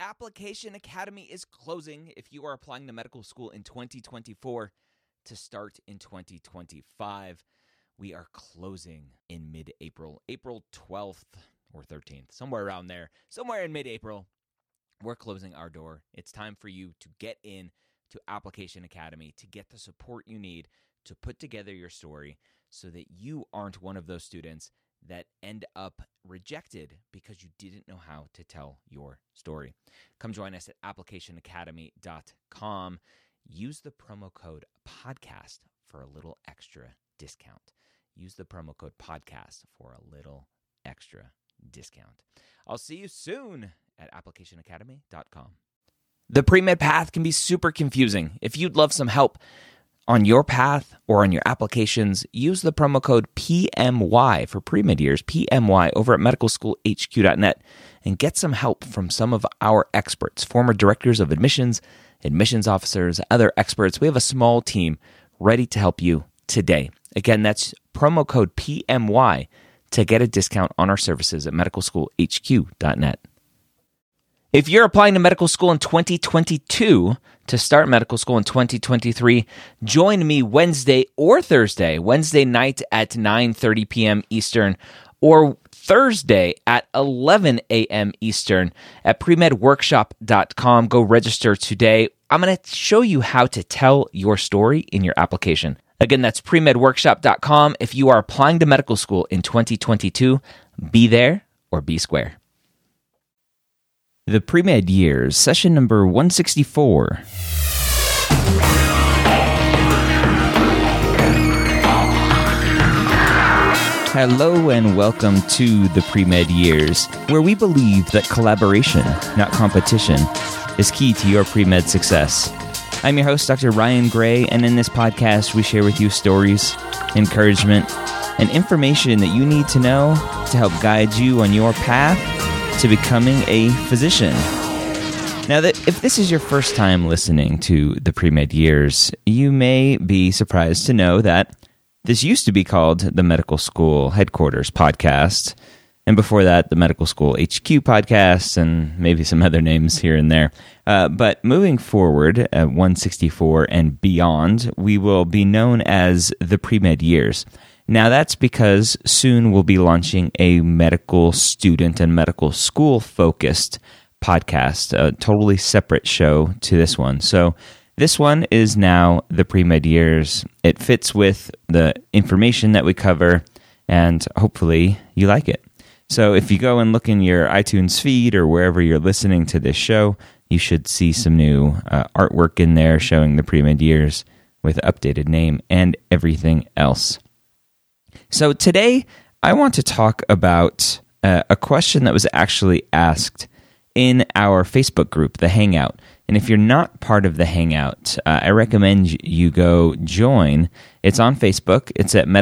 Application Academy is closing if you are applying to medical school in 2024 to start in 2025. We are closing in mid-April, April 12th or 13th, somewhere around there, somewhere in mid-April. We're closing our door. It's time for you to get in to Application Academy to get the support you need to put together your story so that you aren't one of those students that end up rejected because you didn't know how to tell your story. Come join us at applicationacademy.com. Use the promo code podcast for a little extra discount. Use the promo code podcast for a little extra discount. I'll see you soon at applicationacademy.com. The pre-med path can be super confusing. If you'd love some help on your path or on your applications, use the promo code PMY for pre-med years, PMY, over at medicalschoolhq.net and get some help from some of our experts, former directors of admissions, admissions officers, other experts. We have a small team ready to help you today. Again, that's promo code PMY to get a discount on our services at medicalschoolhq.net. If you're applying to medical school in 2022 to start medical school in 2023, join me Wednesday or Thursday, Wednesday night at 9:30 p.m. Eastern, or Thursday at 11 a.m. Eastern at premedworkshop.com. Go register today. I'm going to show you how to tell your story in your application. Again, that's premedworkshop.com. If you are applying to medical school in 2022, be there or be square. The Pre-Med Years, session number 164. Hello and welcome to the Pre-Med Years, where we believe that collaboration, not competition, is key to your pre-med success. I'm your host, Dr. Ryan Gray, and in this podcast, we share with you stories, encouragement, and information that you need to know to help guide you on your path to becoming a physician. Now, if this is your first time listening to the Pre-Med Years, you may be surprised to know that this used to be called the Medical School Headquarters Podcast, and before that, the Medical School HQ Podcast, and maybe some other names here and there. But moving forward, at 164 and beyond, we will be known as the Pre-Med Years. Now, that's because soon we'll be launching a medical student and medical school-focused podcast, a totally separate show to this one. So this one is now the Pre-Med Years. It fits with the information that we cover, and hopefully you like it. So if you go and look in your iTunes feed or wherever you're listening to this show, you should see some new artwork in there showing the Pre-Med Years with an updated name and everything else. So today, I want to talk about a question that was actually asked in our Facebook group, The Hangout. And if you're not part of The Hangout, I recommend you go join. It's on Facebook. It's at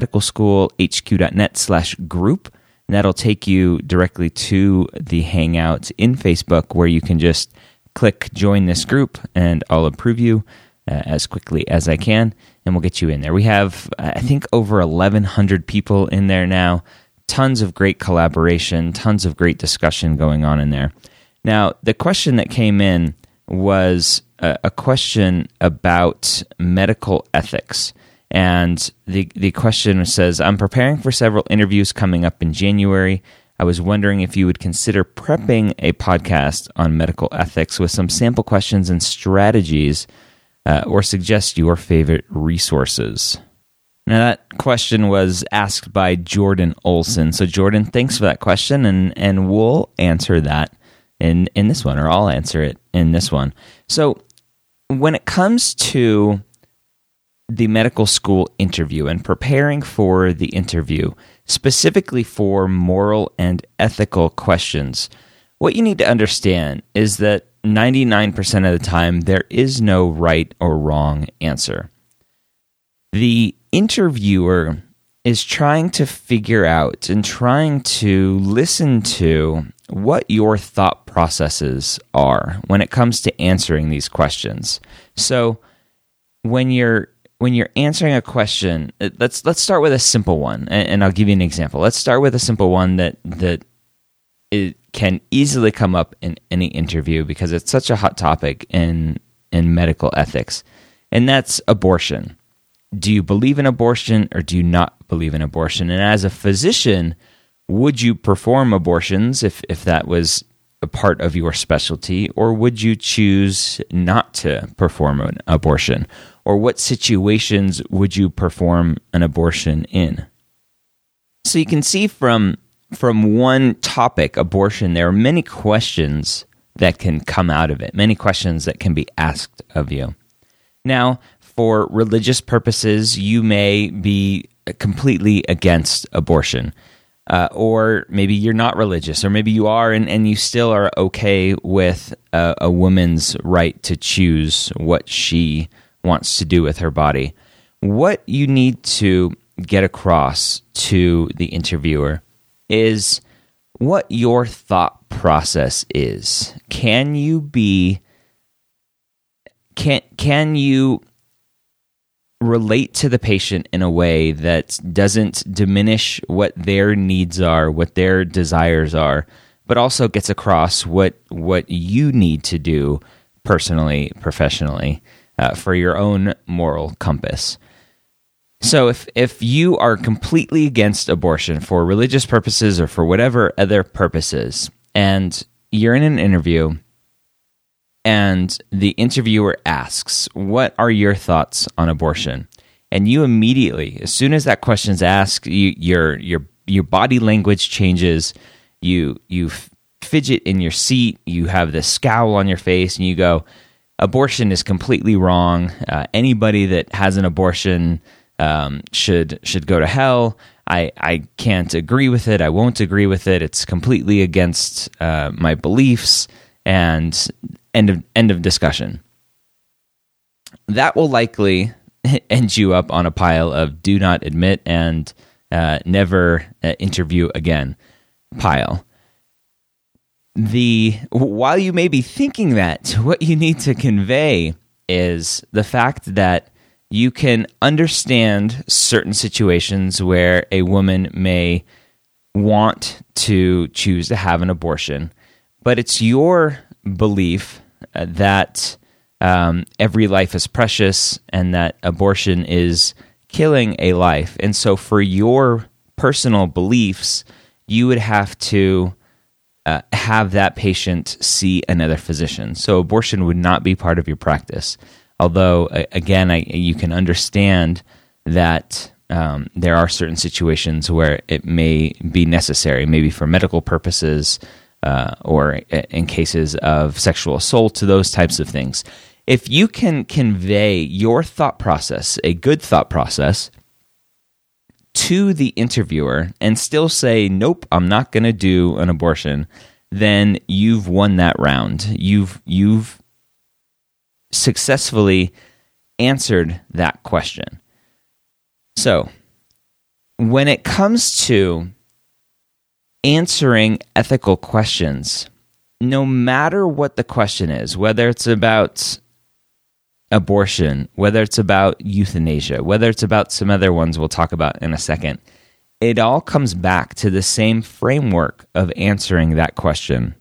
medicalschoolhq.net/group. And that'll take you directly to the Hangout in Facebook, where you can just click join this group, and I'll approve you as quickly as I can, and we'll get you in there. We have, I think, over 1,100 people in there now. Tons of great collaboration, tons of great discussion going on in there. Now, the question that came in was a question about medical ethics. And the question says, I'm preparing for several interviews coming up in January. I was wondering if you would consider prepping a podcast on medical ethics with some sample questions and strategies, or suggest your favorite resources. Now, that question was asked by Jordan Olson. So, Jordan, thanks for that question, and we'll answer that in this one, or I'll answer it in this one. So, when it comes to the medical school interview and preparing for the interview, specifically for moral and ethical questions, what you need to understand is that 99% of the time, there is no right or wrong answer. The interviewer is trying to figure out and trying to listen to what your thought processes are when it comes to answering these questions. So when you're answering a question, let's start with a simple one, and I'll give you an example. Let's start with a simple one that it can easily come up in any interview because it's such a hot topic in medical ethics, and that's abortion. Do you believe in abortion or do you not believe in abortion? And as a physician, would you perform abortions if that was a part of your specialty, or would you choose not to perform an abortion? Or what situations would you perform an abortion in? So you can see from one topic, abortion, there are many questions that can come out of it, many questions that can be asked of you. Now, for religious purposes, you may be completely against abortion. Or maybe you're not religious, or maybe you are and you still are okay with a woman's right to choose what she wants to do with her body. What you need to get across to the interviewer is what your thought process is. Can you relate to the patient in a way that doesn't diminish what their needs are, what their desires are, but also gets across what you need to do personally, professionally, for your own moral compass. So if you are completely against abortion for religious purposes or for whatever other purposes, and you're in an interview and the interviewer asks, what are your thoughts on abortion? And you immediately, as soon as that question's asked, your body language changes, you fidget in your seat, you have this scowl on your face, and you go, abortion is completely wrong. Anybody that has an abortion should go to hell. I can't agree with it. I won't agree with it. It's completely against my beliefs, and end of discussion. That will likely end you up on a pile of do not admit and never interview again pile. While you may be thinking that, what you need to convey is the fact that you can understand certain situations where a woman may want to choose to have an abortion, but it's your belief that every life is precious and that abortion is killing a life. And so for your personal beliefs, you would have to have that patient see another physician. So abortion would not be part of your practice. Although, again, you can understand that there are certain situations where it may be necessary, maybe for medical purposes, or in cases of sexual assault, those types of things. If you can convey your thought process, a good thought process, to the interviewer and still say, nope, I'm not going to do an abortion, then you've won that round. You've successfully answered that question. So, when it comes to answering ethical questions, no matter what the question is, whether it's about abortion, whether it's about euthanasia, whether it's about some other ones we'll talk about in a second, it all comes back to the same framework of answering that question.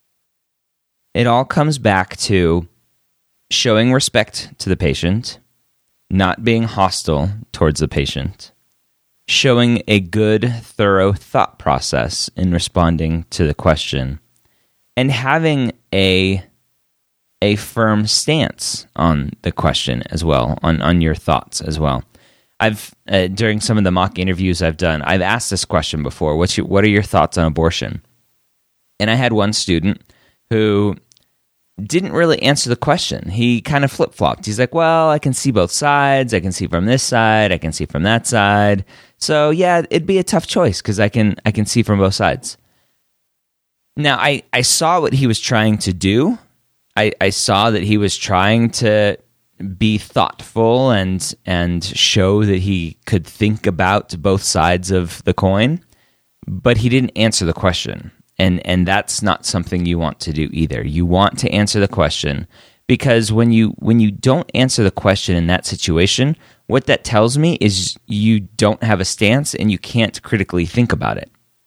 It all comes back to showing respect to the patient, not being hostile towards the patient, showing a good, thorough thought process in responding to the question, and having a firm stance on the question as well, on your thoughts as well. I've during some of the mock interviews I've done, I've asked this question before. What are your thoughts on abortion? And I had one student who didn't really answer the question. He kind of flip-flopped. He's like, well, I can see both sides. I can see from this side. I can see from that side. So yeah, it'd be a tough choice because I can see from both sides. Now, I saw what he was trying to do. I saw that he was trying to be thoughtful and show that he could think about both sides of the coin, but he didn't answer the question. And that's not something you want to do either. You want to answer the question, because when you don't answer the question in that situation, what that tells me is you don't have a stance and you can't critically think about it.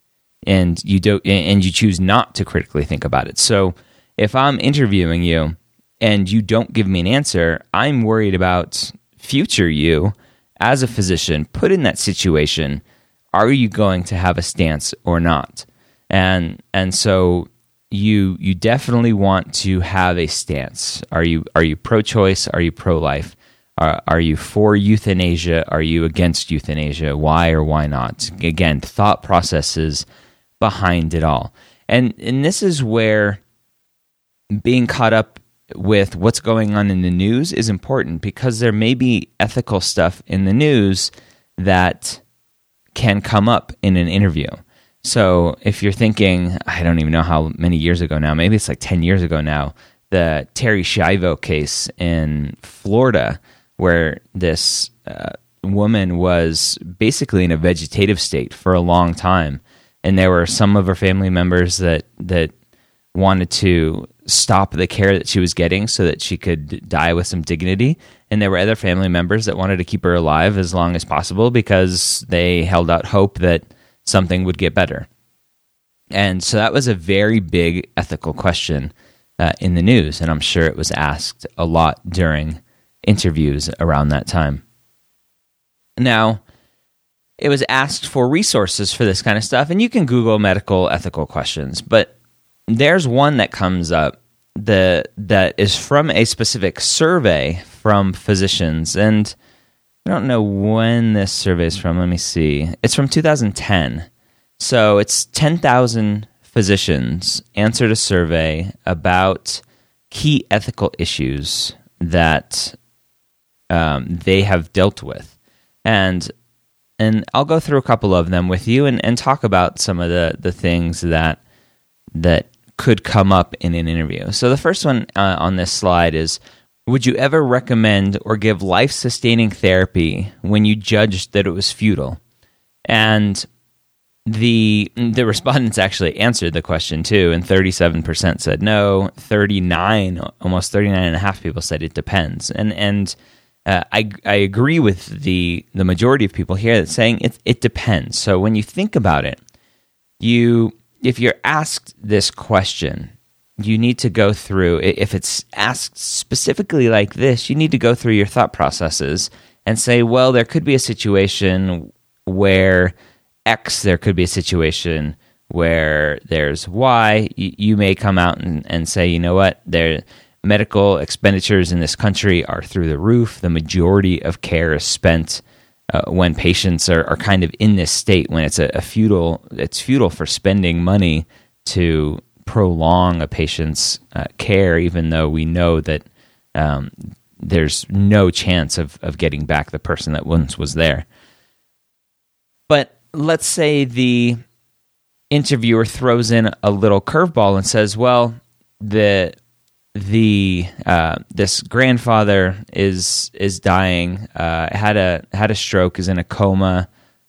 and you choose not to critically think about it. So if I'm interviewing you and you don't give me an answer, I'm worried about future you as a physician put in that situation. Are you going to have a stance or not? And so you definitely want to have a stance. Are you pro-choice? Are you pro-life? Are you for euthanasia? Are you against euthanasia? Why or why not? Again, thought processes behind it all. And this is where being caught up with what's going on in the news is important, because there may be ethical stuff in the news that can come up in an interview. So if you're thinking, I don't even know how many years ago now, maybe it's like 10 years ago now, the Terri Schiavo case in Florida, where this woman was basically in a vegetative state for a long time. And there were some of her family members that wanted to stop the care that she was getting so that she could die with some dignity. And there were other family members that wanted to keep her alive as long as possible because they held out hope that something would get better. And so that was a very big ethical question in the news. And I'm sure it was asked a lot during interviews around that time. Now, it was asked for resources for this kind of stuff, and you can Google medical ethical questions, but there's one that comes up that is from a specific survey from physicians, and I don't know when this survey is from. Let me see. It's from 2010. So it's 10,000 physicians answered a survey about key ethical issues that they have dealt with. And I'll go through a couple of them with you and talk about some of the things that could come up in an interview. So the first one on this slide is, would you ever recommend or give life-sustaining therapy when you judged that it was futile? And the respondents actually answered the question too, and 37% said no, almost 39.5% people said it depends. And I agree with the majority of people here that's saying it depends. So when you think about it, if you're asked this question, you need to go through, if it's asked specifically like this, you need to go through your thought processes and say, well, there could be a situation where X, there could be a situation where there's Y. You may come out and say, you know what, medical expenditures in this country are through the roof. The majority of care is spent when patients are kind of in this state, when it's futile for spending money to prolong a patient's care, even though we know that there's no chance of getting back the person that once was there. But let's say the interviewer throws in a little curveball and says, well, this grandfather is dying, had a stroke, is in a coma,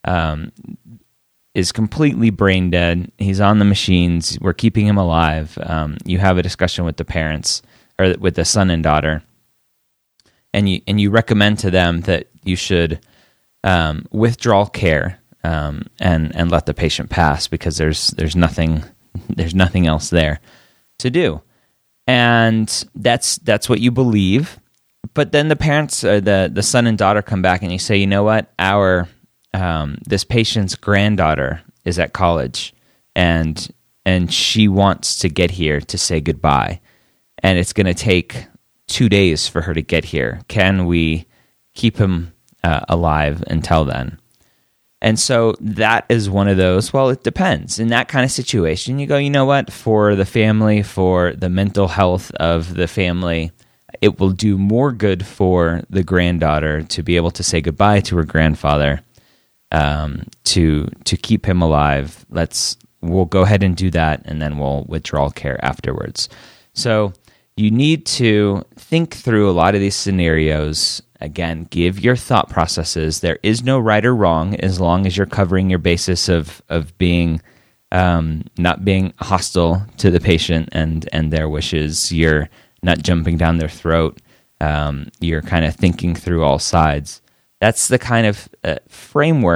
is completely brain dead. He's on the machines. We're keeping him alive. You have a discussion with the parents, or with the son and daughter, and you recommend to them that you should withdraw care and let the patient pass, because there's nothing else there to do. And that's what you believe. But then the parents, the son and daughter, come back and you say, you know what, this patient's granddaughter is at college, and she wants to get here to say goodbye, and it's going to take 2 days for her to get here. Can we keep him alive until then? And so that is one of those, well, it depends. In that kind of situation, you go, you know what, for the family, for the mental health of the family, it will do more good for the granddaughter to be able to say goodbye to her grandfather, to keep him alive. We'll go ahead and do that, and then we'll withdraw care afterwards. So you need to think through a lot of these scenarios. Again, give your thought processes. There is no right or wrong, as long as you're covering your basis of being not being hostile to the patient and their wishes. You're not jumping down their throat. You're kind of thinking through all sides. That's the kind of framework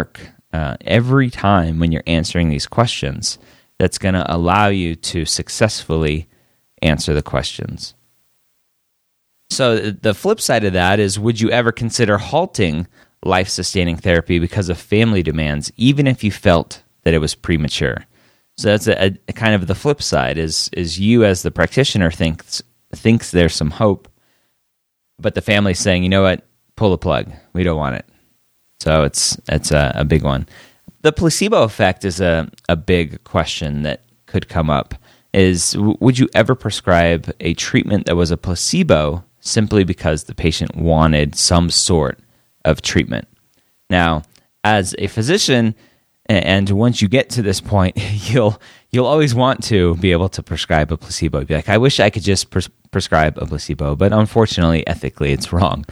every time when you're answering these questions that's going to allow you to successfully answer the questions. So the flip side of that is, would you ever consider halting life-sustaining therapy because of family demands, even if you felt that it was premature? So that's a kind of the flip side, is you as the practitioner thinks there's some hope, but the family's saying, you know what, pull the plug. We don't want it. So it's a big one. The placebo effect is a big question that could come up. Is, would you ever prescribe a treatment that was a placebo simply because the patient wanted some sort of treatment? Now, as a physician, and once you get to this point, you'll always want to be able to prescribe a placebo. You'd be like, I wish I could just prescribe a placebo, but unfortunately, ethically, it's wrong.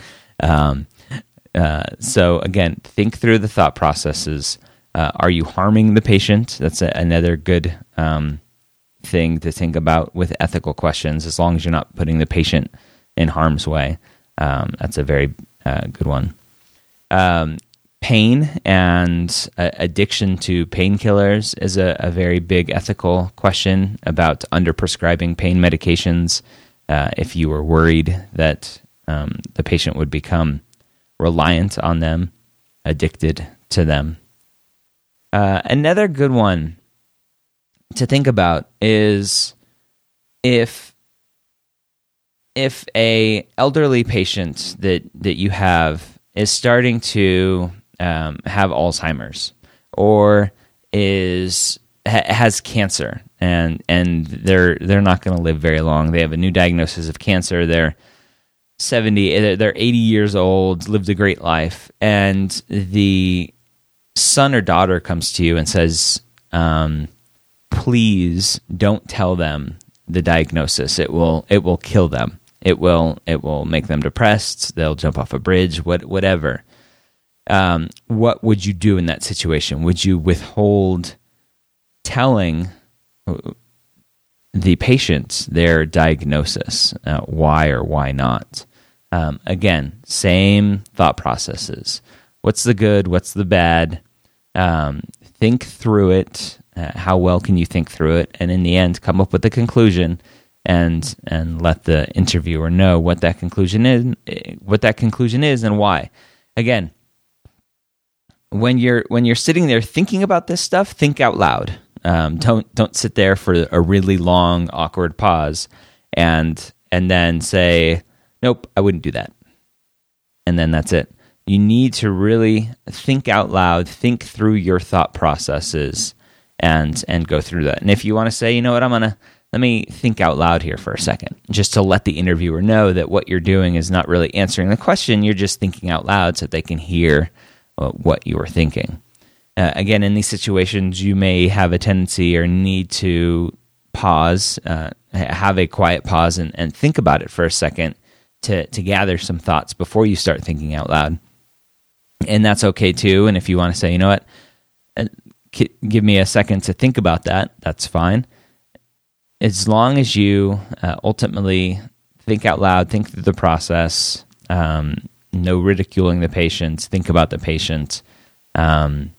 So again, think through the thought processes. Are you harming the patient? That's another good thing to think about with ethical questions, as long as you're not putting the patient in harm's way. That's a very good one. Pain and addiction to painkillers is a very big ethical question about underprescribing pain medications. If you were worried that the patient would become reliant on them, addicted to them. Another good one to think about is if a elderly patient that you have is starting to have Alzheimer's, or has cancer, and they're not going to live very long. They have a new diagnosis of cancer. They're 80 years old, lived a great life, and the son or daughter comes to you and says, please don't tell them the diagnosis. It will kill them. It will make them depressed. They'll jump off a bridge, whatever. What would you do in that situation? Would you withhold telling the patient their diagnosis? Why or why not? Again, same thought processes. What's the good? What's the bad? Think through it. How well can you think through it? And in the end, come up with a conclusion and let the interviewer know what that conclusion is and why. Again, when you're sitting there thinking about this stuff, think out loud. Don't sit there for a really long, awkward pause and then say, nope, I wouldn't do that. And then that's it. You need to really think out loud, think through your thought processes, and go through that. And if you want to say, you know what, let me think out loud here for a second, just to let the interviewer know that what you're doing is not really answering the question, you're just thinking out loud so that they can hear what you are thinking. Again, in these situations, you may have a tendency or need to pause, have a quiet pause, and think about it for a second to gather some thoughts before you start thinking out loud. And that's okay too. And if you want to say, you know what, give me a second to think about that, that's fine. As long as you ultimately think out loud, think through the process, no ridiculing the patient, think about the patient, and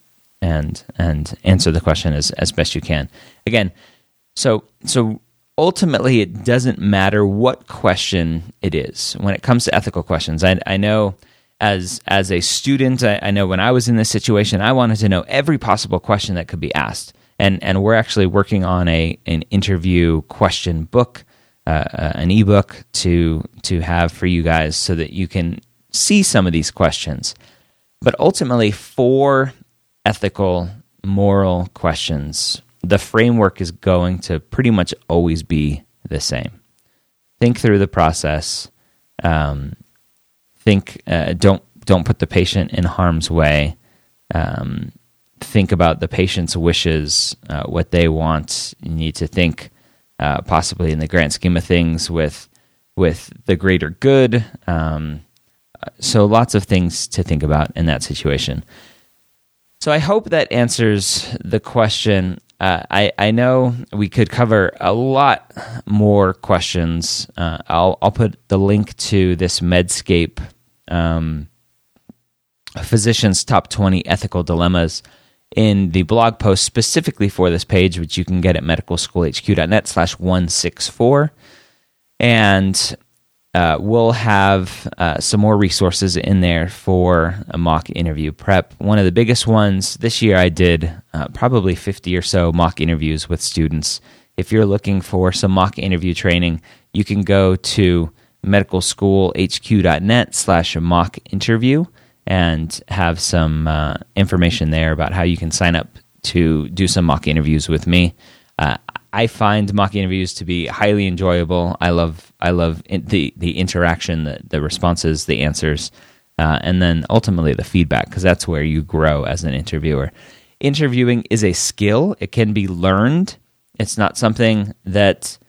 answer the question as best you can. Again, so ultimately it doesn't matter what question it is. When it comes to ethical questions, I know as a student, I know when I was in this situation, I wanted to know every possible question that could be asked. And we're actually working on an interview question book, an ebook to have for you guys so that you can see some of these questions. But ultimately, for ethical, moral questions, the framework is going to pretty much always be the same. Think through the process. Don't put the patient in harm's way. Think about the patient's wishes, what they want. You need to think possibly in the grand scheme of things with the greater good. So lots of things to think about in that situation. So I hope that answers the question. I know we could cover a lot more questions. I'll put the link to this Medscape Physicians Top 20 Ethical Dilemmas in the blog post specifically for this page, which you can get at medicalschoolhq.net/164. And we'll have some more resources in there for a mock interview prep. One of the biggest ones this year, I did probably 50 or so mock interviews with students. If you're looking for some mock interview training, you can go to medicalschoolhq.net/mock interview and have some information there about how you can sign up to do some mock interviews with me. I find mock interviews to be highly enjoyable. I love the interaction, the responses, the answers, and then ultimately the feedback, because that's where you grow as an interviewer. Interviewing is a skill. It can be learned. It's not something that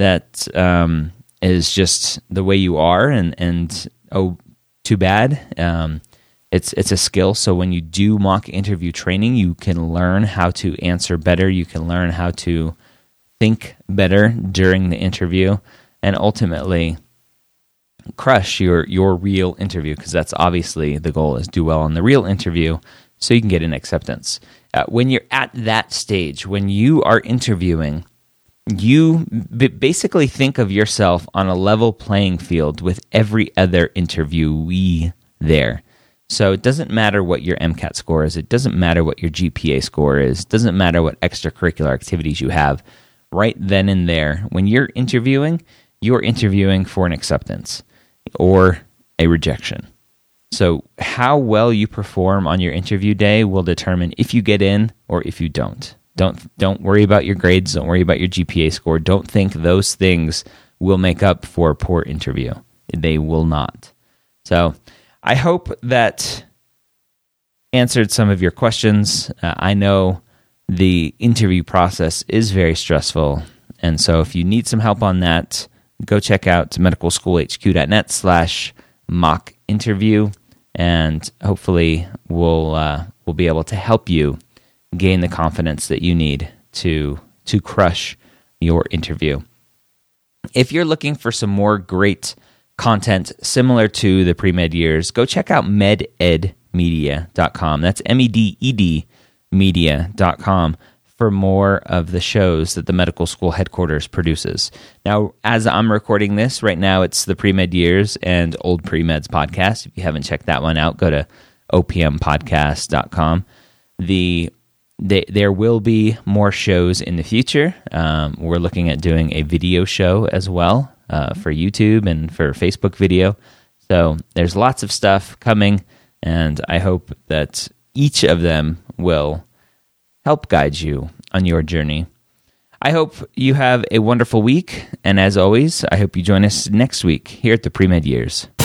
is just the way you are, and oh, too bad. It's a skill. So when you do mock interview training, you can learn how to answer better. You can learn how to think better during the interview, and ultimately crush your real interview, because that's obviously the goal, is do well on the real interview so you can get an acceptance. When you're at that stage, when you are interviewing, you basically think of yourself on a level playing field with every other interviewee there. So it doesn't matter what your MCAT score is. It doesn't matter what your GPA score is. It doesn't matter what extracurricular activities you have. Right then and there, when you're interviewing for an acceptance or a rejection. So how well you perform on your interview day will determine if you get in or if you don't. Don't worry about your grades. Don't worry about your GPA score. Don't think those things will make up for a poor interview. They will not. So I hope that answered some of your questions. I know the interview process is very stressful, and so if you need some help on that, go check out medicalschoolhq.net/mock interview, and hopefully we'll be able to help you gain the confidence that you need to crush your interview. If you're looking for some more great content similar to the pre-med years, go check out mededmedia.com. That's MEDED media.com for more of the shows that the medical school headquarters produces. Now, as I'm recording this right now, it's the pre-med years and old pre-meds podcast. If you haven't checked that one out, go to opmpodcast.com. There will be more shows in the future. We're looking at doing a video show as well for YouTube and for Facebook video. So there's lots of stuff coming, and I hope that each of them will help guide you on your journey. I hope you have a wonderful week, and as always, I hope you join us next week here at the Pre-Med Years.